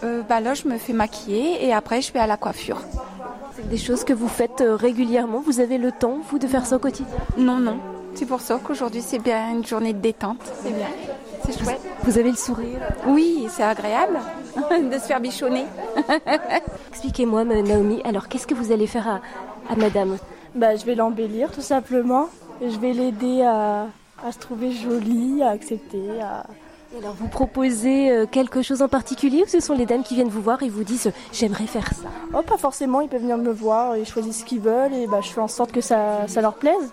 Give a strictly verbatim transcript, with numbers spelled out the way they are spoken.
euh, bah là, je me fais maquiller et après, je vais à la coiffure. C'est des choses que vous faites euh, régulièrement. Vous avez le temps, vous, de faire ça au quotidien? Non, non. C'est pour ça qu'aujourd'hui, c'est bien une journée de détente. C'est bien. C'est chouette. Vous avez le sourire? Oui, c'est agréable de se faire bichonner. Expliquez-moi, Naomi, alors qu'est-ce que vous allez faire à, à madame? Bah, je vais l'embellir tout simplement. Et je vais l'aider à, à se trouver jolie, à accepter. À... Et alors vous proposez euh, quelque chose en particulier ou ce sont les dames qui viennent vous voir et vous disent euh, j'aimerais faire ça? Oh, pas forcément, ils peuvent venir me voir, ils choisissent ce qu'ils veulent et bah, je fais en sorte que ça, ça leur plaise.